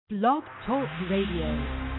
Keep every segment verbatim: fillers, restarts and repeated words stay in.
Blog Talk Radio.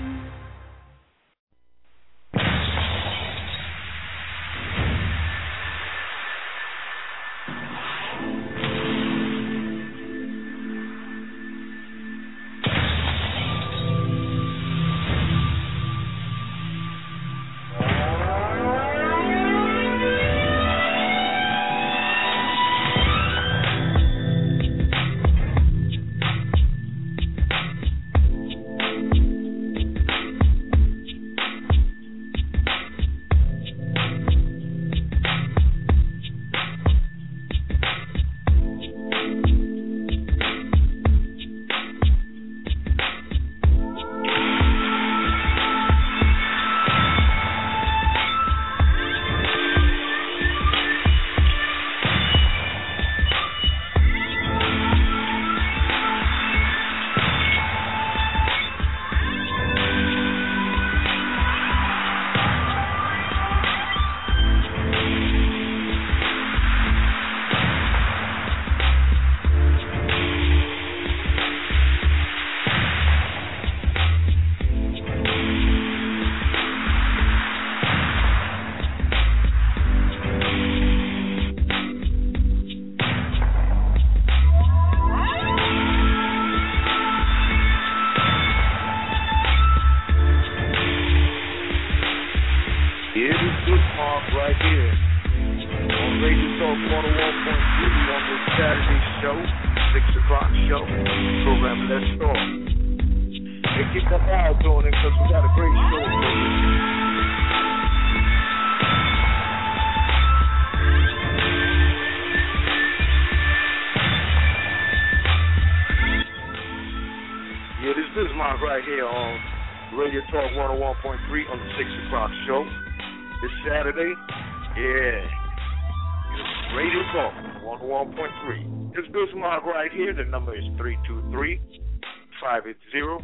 Right here, the number is three two three, five eight zero,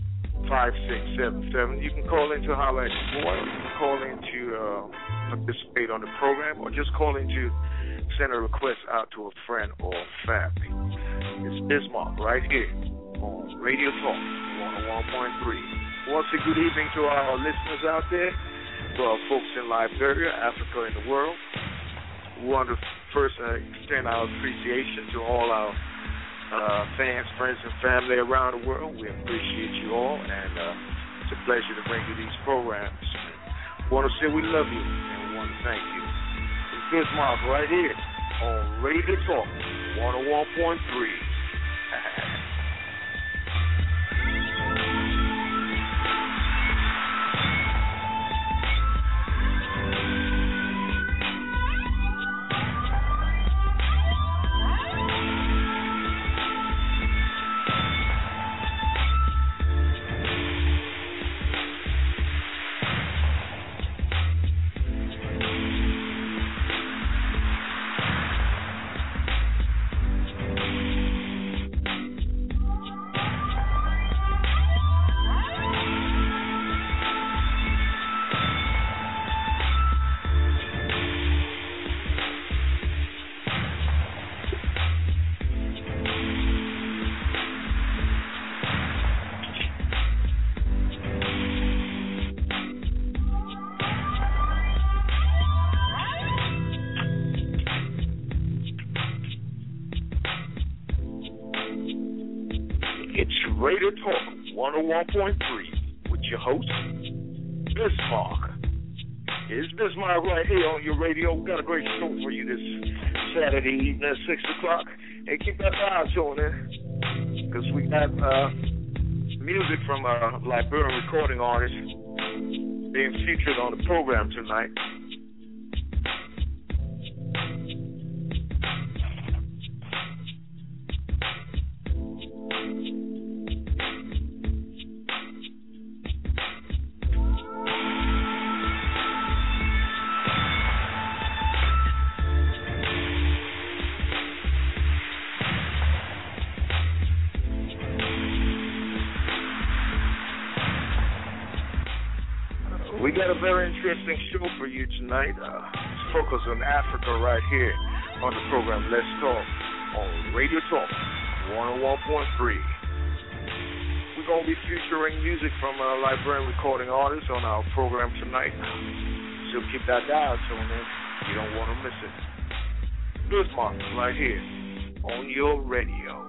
five six seven seven. You can call in to holler at your boy, you can call in to uh, participate on the program, or just call in to send a request out to a friend or family. It's Bismarck right here on Radio Talk one oh one point three. Once a good evening to our listeners out there, to our folks in Liberia, Africa, and the world. We want to first uh, extend our appreciation to all our uh, fans, friends, and family around the world. We appreciate you all, and uh, it's a pleasure to bring you these programs. We want to say we love you, and we want to thank you. It's Bismarck right here on Radio Talk one oh one point three. Radio Talk one oh one point three with your host, Bismarck. It's Bismarck right here on your radio. We got a great show for you this Saturday evening at six o'clock. Hey, keep that eye on it, because we got uh, music from a Liberian recording artist being featured on the program tonight. We got a very interesting show for you tonight. Uh, let's focus on Africa right here on the program Let's Talk on Radio Talk one oh one point three. We're going to be featuring music from a Liberian recording artist on our program tonight. So keep that dial tuned in. You don't want to miss it. Bismarck right here on your radio.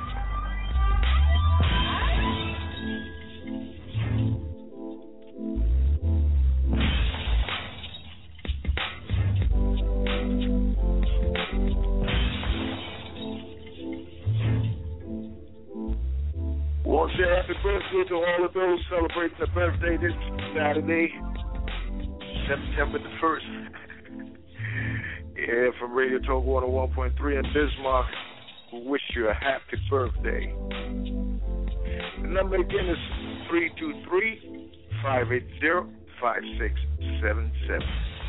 Want to say happy birthday to all of those celebrating their birthday this Saturday, September the first. Yeah, from Radio Talk one oh one point three in Bismarck, we wish you a happy birthday. The number again is three two three, five eight zero, five six seven seven.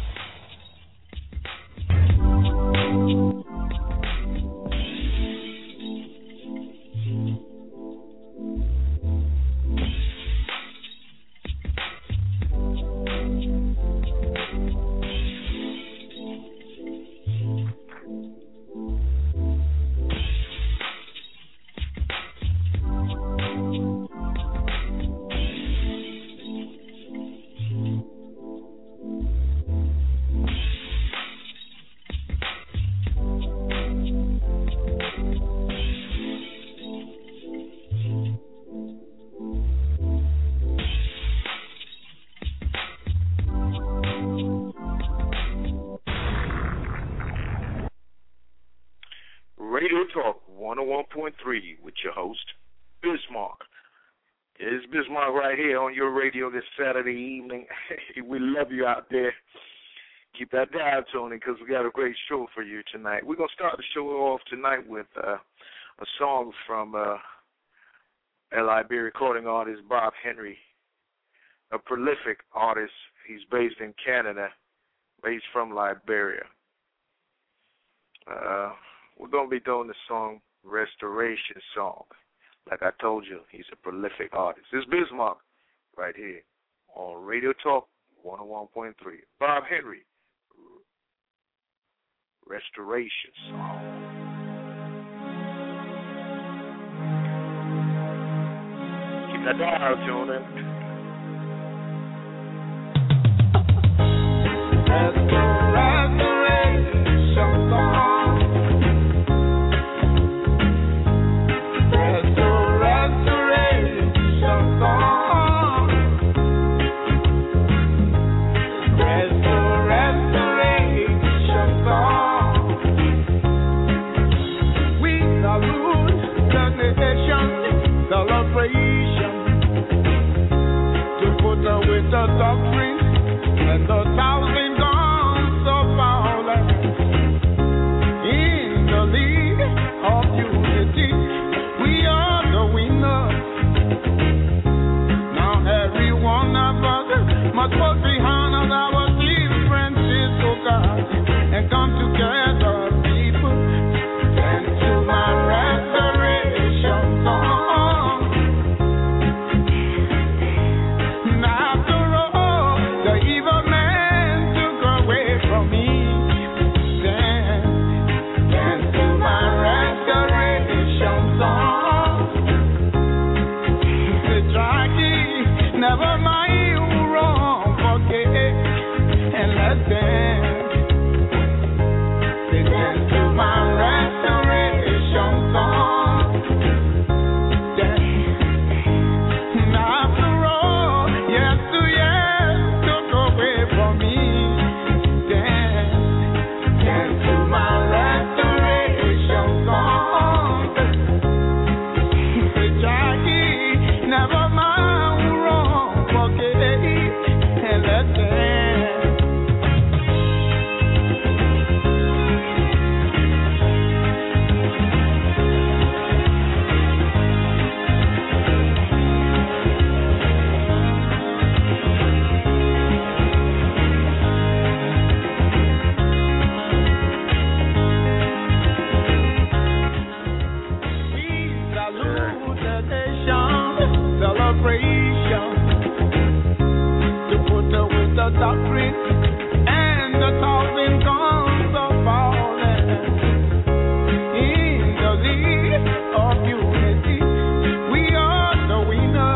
With your host, Bismarck. It's Bismarck right here on your radio this Saturday evening. We love you out there. Keep that dial tuning because we got a great show for you tonight. We're going to start the show off tonight with uh, a song from uh, a Liberian recording artist, Bob Henry, a prolific artist. He's based in Canada, but he's from Liberia. Uh, we're going to be doing the song Restoration Song. Like I told you, he's a prolific artist. It's Bismarck right here on Radio Talk one oh one point three. Bob Henry, Restoration Song. Keep that dial tuned in. Restoration Song. With the doctrine and the thousand guns so violent in the league of unity, we are the winners. Now every one of us must put behind our differences, oh God, and come together, people, and to my restoration song. Never mind, you wrong, forget, and let them listen to my restoration song. Yeah. After all, yes to yes, took away from me. Dance, dance to my restoration song. Say, Jackie, never mind. Doctrine and the thousand guns of violence in the league of unity, we are the winners.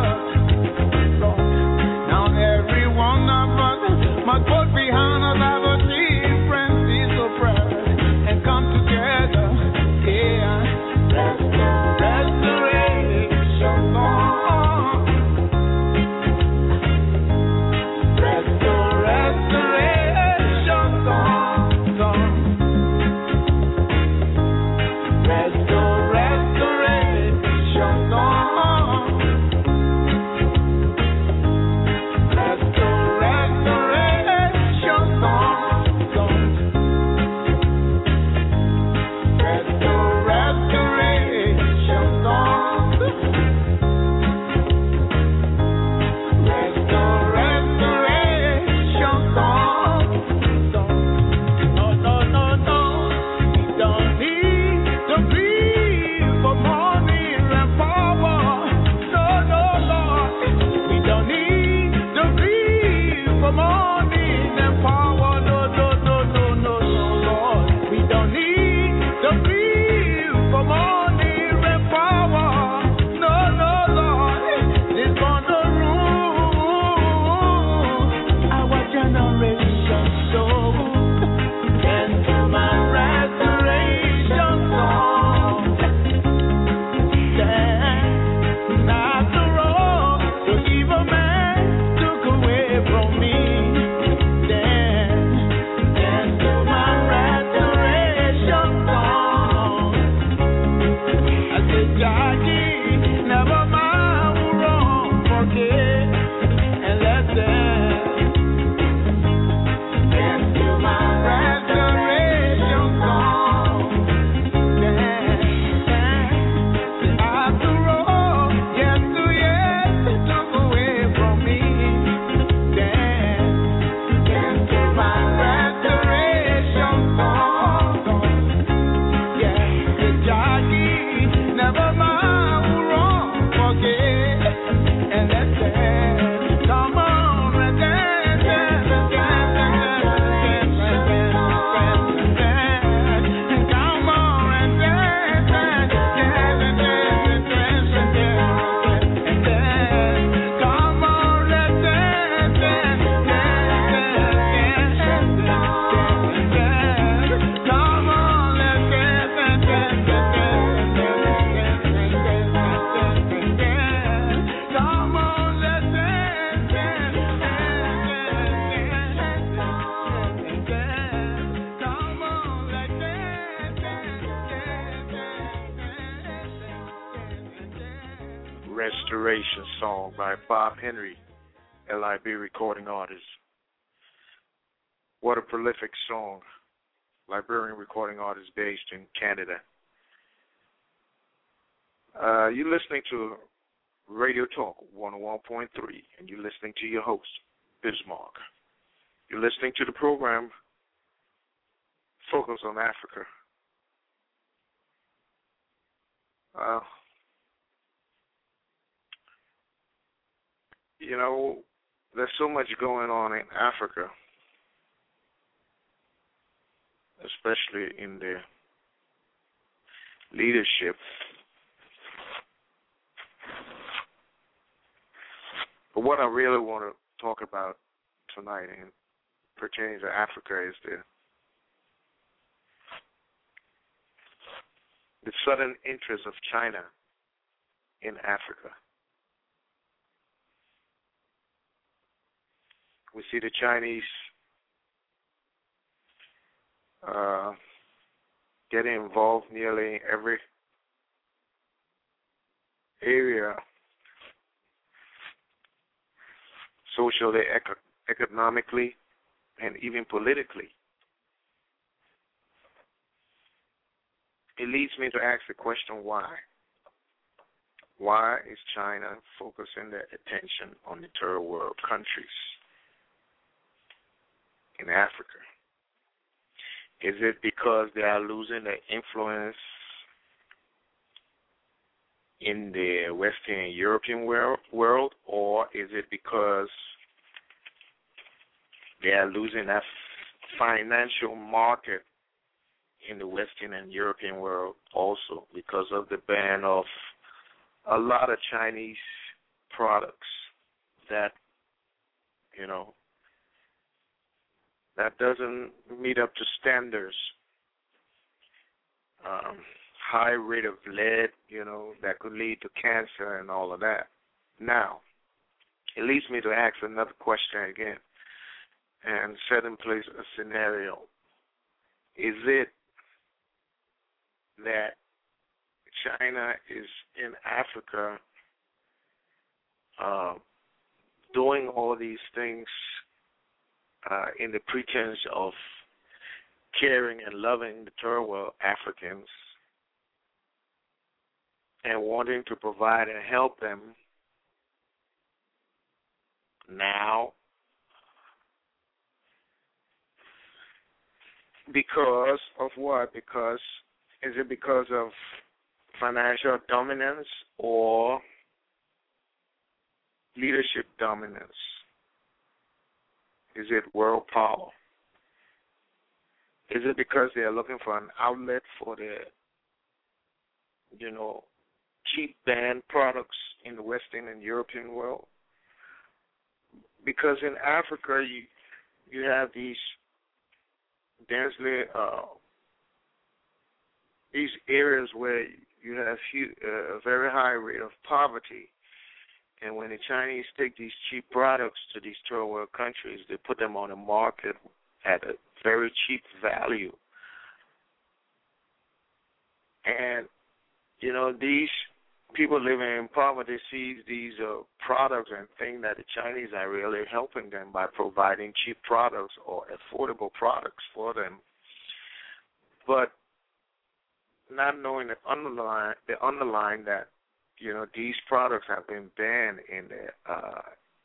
Restoration song by Bob Henry, L I B recording artist. What a prolific song. Liberian recording artist based in Canada. Uh, you're listening to Radio Talk one oh one point three, and you're listening to your host, Bismarck. You're listening to the program Focus on Africa. Uh, You know, there's so much going on in Africa, especially in the leadership. But what I really want to talk about tonight and pertaining to Africa is the the sudden interest of China in Africa. We see the Chinese uh, getting involved nearly every area, socially, eco- economically, and even politically. It leads me to ask the question, why? Why is China focusing their attention on the third world countries in Africa? Is it because they are losing their influence in the Western European world, or is it because they are losing that financial market in the Western and European world also because of the ban of a lot of Chinese products that, you know, that doesn't meet up to standards. Um, high rate of lead, you know, that could lead to cancer and all of that. Now, it leads me to ask another question again and set in place a scenario. Is it that China is in Africa uh, doing all these things uh, in the pretense of caring and loving the third world Africans and wanting to provide and help them now because of what? Because is it because of financial dominance or leadership dominance? Is it world power? Is it because they are looking for an outlet for their, you know, cheap banned products in the Western and European world? Because in Africa, you you have these densely uh, these areas where you have huge, uh, a very high rate of poverty, and when the Chinese take these cheap products to these third world countries, they put them on the market at a very cheap value, and you know these people living in poverty see these uh, products and think that the Chinese are really helping them by providing cheap products or affordable products for them, but not knowing the underlying the underlying that you know these products have been banned in the uh,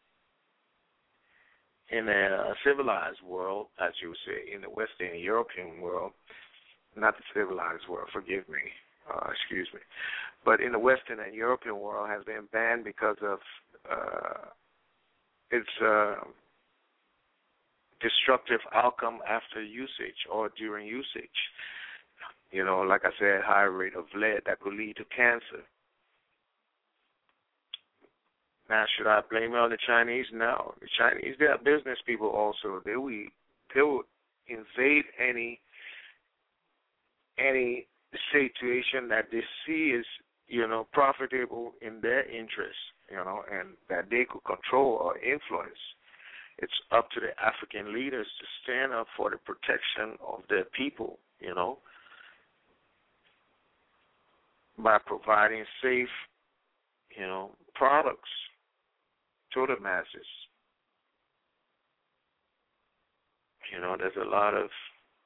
in the uh, civilized world, as you would say, in the Western European world, not the civilized world. Forgive me. uh, excuse me, but in the Western and European world has been banned because of uh, its uh, destructive outcome after usage or during usage. You know, like I said, high rate of lead that could lead to cancer. Now, should I blame it on the Chinese? No. The Chinese, they are business people also. They will, they will invade any any situation that they see is, you know, profitable in their interest, you know, and that they could control or influence. It's up to the African leaders to stand up for the protection of their people, you know, by providing safe, you know, products to the masses. You know, there's a lot of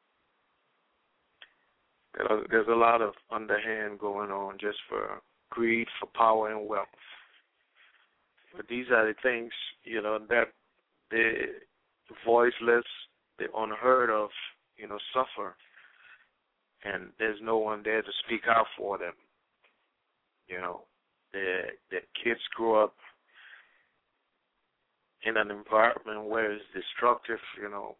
there's a lot of underhand going on just for greed, for power and wealth. But these are the things, you know, that the voiceless, the unheard of, you know, suffer, and there's no one there to speak out for them. You know, the the kids grow up in an environment where it's destructive, you know,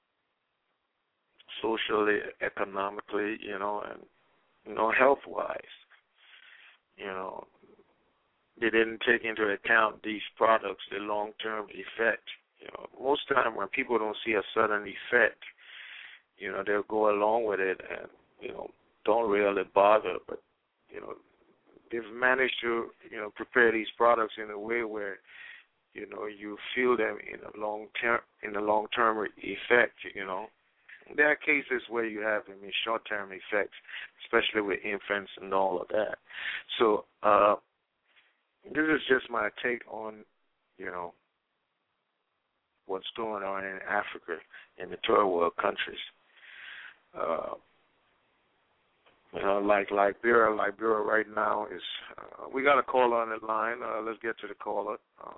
socially, economically, you know, and, you know, health-wise. You know, they didn't take into account these products, the long-term effect. You know, most of the time when people don't see a sudden effect, you know, they'll go along with it and, you know, don't really bother. But, you know, they've managed to, you know, prepare these products in a way where, you know, you feel them in a long term, in a long term effect. You know, there are cases where you have them in short term effects, especially with infants and all of that. So uh, this is just my take on, you know, what's going on in Africa and the third world countries. Uh, you know, like Liberia, Liberia right now is. Uh, we got a caller on the line. Uh, let's get to the caller. Uh,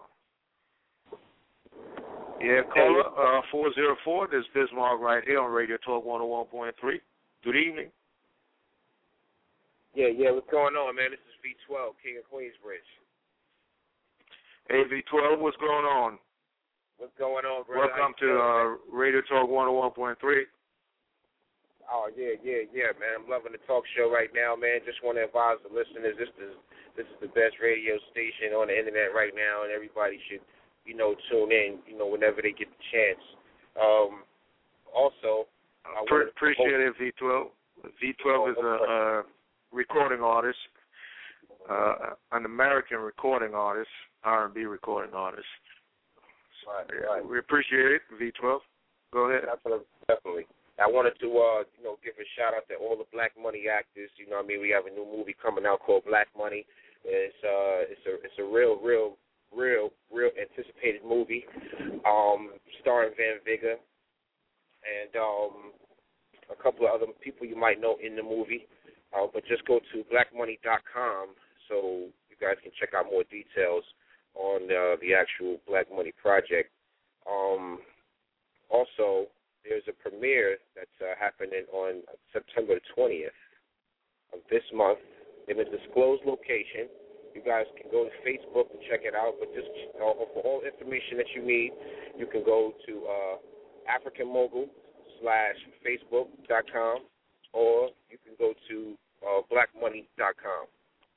Yeah, caller, uh, four oh four, this is Bismarck right here on Radio Talk one oh one point three. Good evening. Yeah, yeah, what's going on, man? This is V twelve, King of Queensbridge. Hey, V twelve, what's going on? What's going on, brother? Welcome to uh, Radio Talk one oh one point three. Oh, yeah, yeah, yeah, man. I'm loving the talk show right now, man. Just want to advise the listeners, this is, this is the best radio station on the internet right now, and everybody should, you know, tune in, you know, whenever they get the chance. Um, also, I Pre- appreciate it, V twelve. V twelve is a, a recording artist, uh, an American recording artist, R and B recording artist. So, right, yeah, right. We appreciate it, V twelve. Go ahead. Definitely. definitely. I wanted to, uh, you know, give a shout out to all the Black Money actors. You know what I mean? We have a new movie coming out called Black Money. It's, uh, it's a, it's a real, real, real, real anticipated movie, um, starring Van Vigga and um, a couple of other people you might know in the movie. Uh, but just go to black money dot com so you guys can check out more details on uh, the actual Black Money project. Um, also, there's a premiere that's uh, happening on September the twentieth of this month in a disclosed location. You guys can go to Facebook and check it out, but just uh, for all information that you need, you can go to uh, African Mogul slash Facebook dot com, or you can go to uh, black money dot com.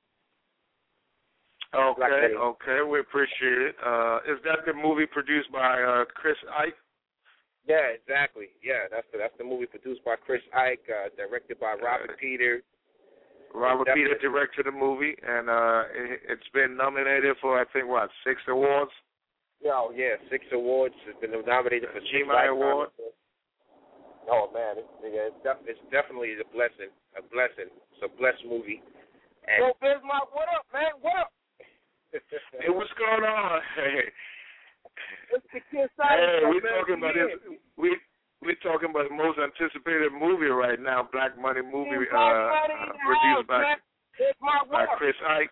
Okay, okay, we appreciate it. Uh, is that the movie produced by uh, Chris Ike? Yeah, exactly. Yeah, that's the, that's the movie produced by Chris Ike, uh, directed by Robert uh, Peters. Robert Peters directed the movie, and uh, it, it's been nominated for, I think, what, six awards? Yeah, oh, yeah, six awards. It's been nominated for G M I Award. Oh, man, it's, yeah, it's, def- it's definitely a blessing, a blessing. It's a blessed movie. And Yo, Bismarck, what up, man? What up? Hey, what's going on? Hey. It's the kid hey, we're talking about this. We we're talking about the most anticipated movie right now, Black Money movie, uh, uh, produced by by Chris Ike.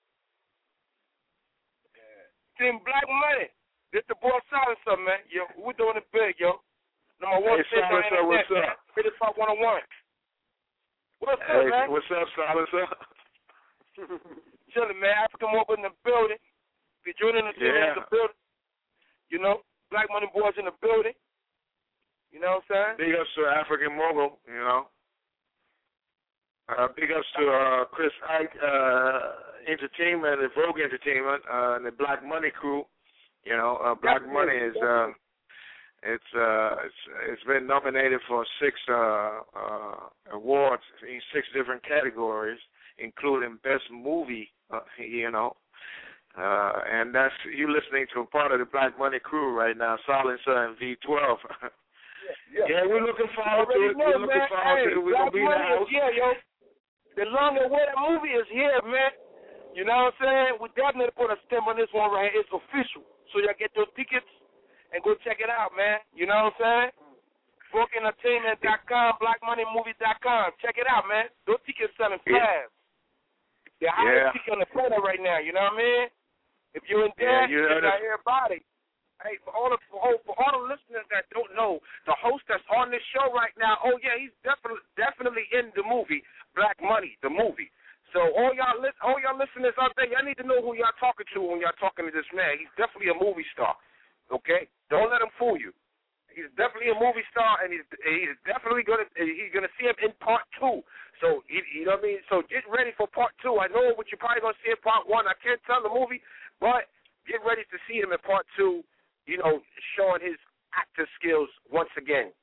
Team Black Money. This the boy Silencer, man. Yo, we're doing it big, yo. Number one hey, Silencer, what's up? Pretty Talk one oh one. What's hey, up, man? What's up, Silencer? Chilling, man. African Mogul in the building. If you're joining the team Yeah. in the building, you know, Black Money Boys in the building. You know what I'm saying? Big ups to African Mogul, you know. Uh, big ups to uh, Chris Ike uh, Entertainment and Vogue Entertainment uh, and the Black Money crew. You know, uh, Black Definitely, Money is uh, it's uh, it's it's been nominated for six uh, uh, awards in six different categories, including Best Movie. Uh, you know, uh, and that's you listening to a part of the Black Money crew right now, Silencer and V twelve. Yeah, yeah, we're looking forward to it. Know, we're looking man. forward hey, to it. We're Black gonna be in the Money house. is here, yo. The long awaited movie is here, man. You know what I'm saying? We definitely put a stamp on this one right here. It's official. So y'all get those tickets and go check it out, man. You know what I'm saying? Book Entertainment dot com, Black Money Movie dot com. Check it out, man. Those tickets selling fast. They're highest Yeah. ticket on the planet right now. You know what I mean? If you're in there, Yeah, you heard check out it. everybody. Hey, for all the for all, for all the listeners that don't know, the host that's on this show right now, oh yeah, he's definitely definitely in the movie Black Money, the movie. So all y'all li- all y'all listeners out there, y'all need to know who y'all talking to when y'all talking to this man. He's definitely a movie star. Okay, don't let him fool you. He's definitely a movie star, and he's he's definitely gonna he's gonna see him in part two. So you, you know what I mean. So get ready for part two. I know what you're probably gonna see in part one. I can't tell the movie, but get ready to see him in part two. You know, showing his actor skills once again.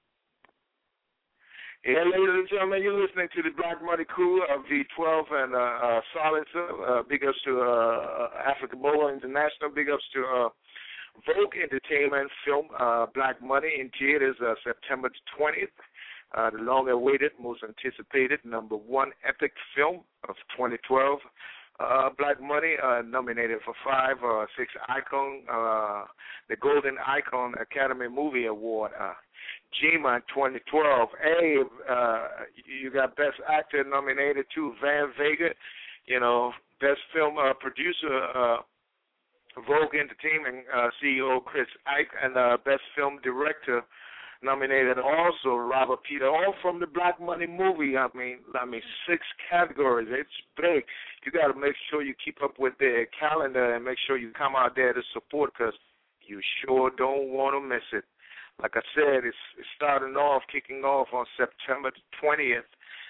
Yeah, ladies and gentlemen, you're listening to the Black Money crew of V twelve and uh, uh, Silencer. Uh, big ups to uh, African Mogul International. Big ups to uh, Vogue Entertainment film uh, Black Money in theaters uh, September twentieth. Uh, the long-awaited, most anticipated number one epic film of twenty twelve. Uh, Black Money uh, nominated for five, uh, six Icon, uh, the Golden Icon Academy Movie Award, uh, G M A twenty twelve. Hey, uh, you got Best Actor nominated too, Van Vega. You know, Best Film uh, Producer, uh, Vogue Entertainment uh, C E O Chris Ike, and uh, Best Film Director nominated also Robert Peter, all from the Black Money movie. I mean, I mean, six categories. It's big. You got to make sure you keep up with their calendar and make sure you come out there to support, because you sure don't want to miss it. Like I said, it's, it's starting off, kicking off on September twentieth,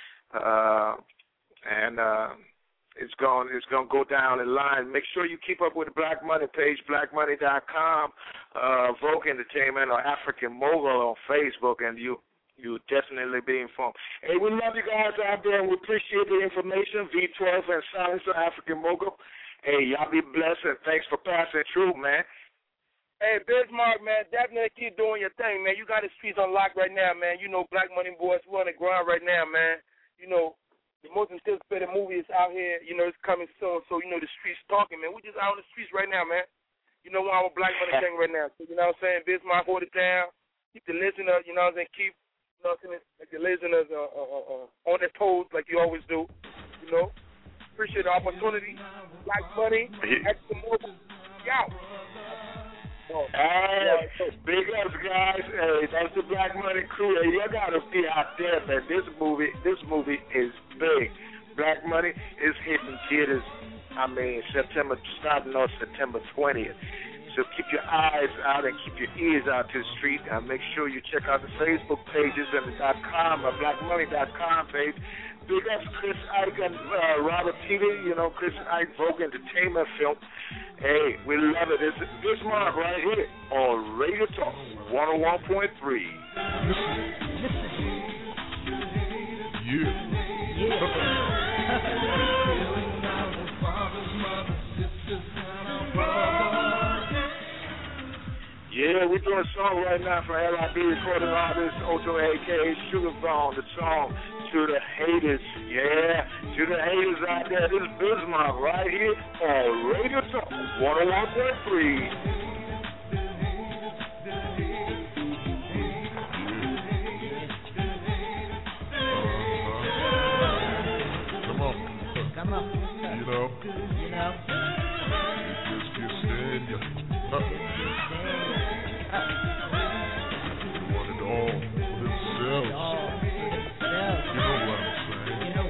uh, and uh, it's going it's going to go down in line. Make sure you keep up with the Black Money page, black money dot com, uh, Vogue Entertainment, or African Mogul on Facebook, and you you definitely be informed. Hey, we love you guys out there, and we appreciate the information. V twelve and Silencer, African Mogul. Hey, y'all be blessed, and thanks for passing through, man. Hey, Bismarck, man, definitely keep doing your thing, man. You got the streets on lock right now, man. You know, Black Money Boys, we're on the ground right now, man. You know, the most anticipated movie is out here. You know, it's coming soon, so, you know, the streets talking, man. We just out on the streets right now, man. You know, we're on our Black Money thing right now. So, you know what I'm saying? Bismarck, hold it down. Keep the listener, you know what I'm saying? Keep, you know what I'm saying? Like the listeners uh, uh, uh, uh, on their toes like you always do, you know. Appreciate the opportunity. Black Money, extra mobile. Y'all. Oh, hey, big ups, guys. Hey, that's the Black Money crew. Hey, you gotta be out there, man. This movie, this movie is big. Black Money is hitting theaters. I mean, September, starting on September twentieth. So keep your eyes out and keep your ears out to the street. Uh, make sure you check out the Facebook pages and the .com, uh, black money dot com page. Big ups Chris Ike and uh, Robert Peter, you know, Chris Ike, Vogue Entertainment film. Hey, we love it. It's this month right here on Radio Talk one oh one point three. Yeah, we're doing a song right now from L I B recording artist Ocho, a k a. Sugar Bone, the song To the Haters. Yeah, to the haters out there, this is Bismarck right here on Radio Talk one oh one point three. Come on. Come on. You know. You know. Just get stand ya. Uh. They want it all for themselves. All for themselves. You know what I'm saying. You know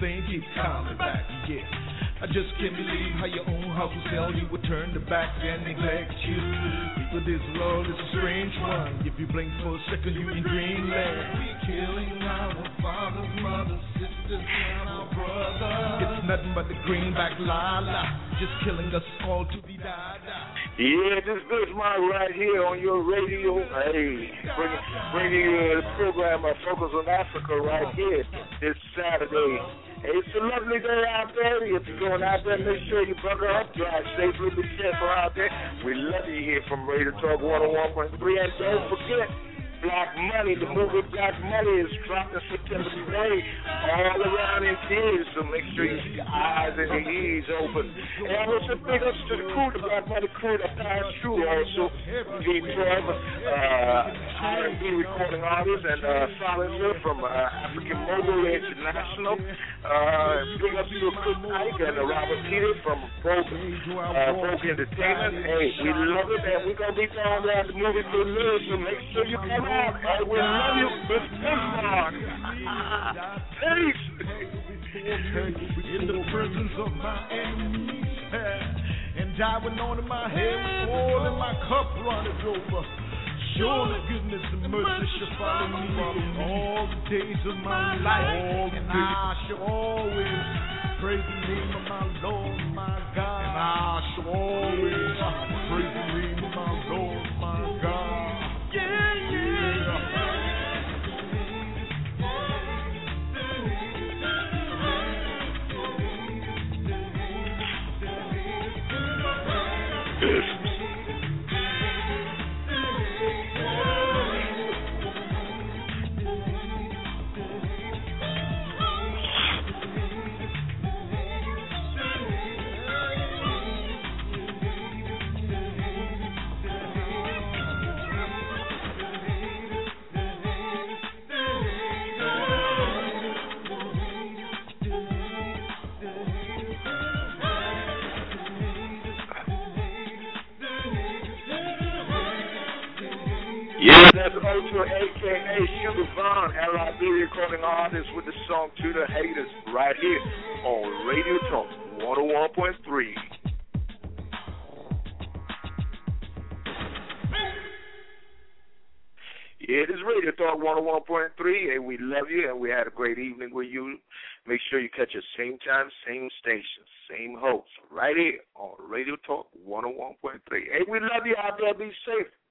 rain keeps coming back, yeah. I just can't believe how your own house will sell you would turn the back and neglect you. But this world is a strange one. If you blink for a second, you in dreamland. We're killing our fathers, mothers, sisters, and our brothers. It's nothing but the greenback la-la, just killing us all to be da-da. Yeah, this is Good Mind right here on your radio. Hey, bringing bringing you the program of Focus on Africa right here this Saturday. Hey, it's a lovely day out there. If you're going out there, make sure you buckle up, drive safely, be careful out there. We love you here from Radio Talk one oh one point three. And don't forget, Black Money, the movie Black Money is dropping September twenty all around in theaters, so make sure you keep your eyes and your ears open. And I want to big ups to the crew, the Black Money crew, the passed through also, G twelve, uh, R and B recording artist, and uh, Silencer from uh, African Mogul International. Uh, big ups to Chris Ike and uh, Robert Peters from Vogue, uh, Vogue Entertainment. Hey, we love it, and we're going to be down there at the movie for news, so make sure you come out. I will love you with this one. Peace. In the presence of my enemies, and I went on in my head, all in my cup runneth over. Surely goodness and mercy shall follow me all the days of my life, and I shall always praise the name of my Lord, my God. And I shall always praise the name of my Lord, my God. Yeah, yeah. Yes, that's Ultra, a k a. Sugar Vaughn, L I B recording artist with the song To the Haters, right here on Radio Talk one oh one point three. Yeah, this is Radio Talk one oh one point three, and we love you, and we had a great evening with you. Make sure you catch us same time, same station, same host, right here on Radio Talk one oh one point three. Hey, we love you out there. Be safe.